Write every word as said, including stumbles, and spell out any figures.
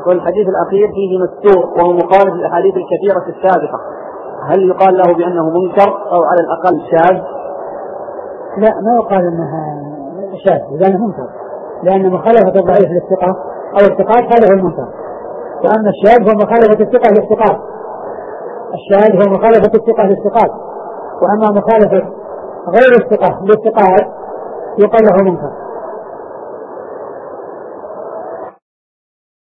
والحديث الأخير فيه مستور وهو مخالف للأحاديث الكثيرة السابقة، هل يقال له بأنه منكر أو على الأقل شاذ؟ لا، ما يقال أنها شاذ لأنه منكر، لأن مخالفة الضعيف للثقة أو الثقات هذا هو المنكر، وأما الشاذ هو مخالفة الثقة للثقات. الشاذ هو مخالفة الثقة للثقات، وأما مخالفة غير الثقة للثقات يقال له منكر.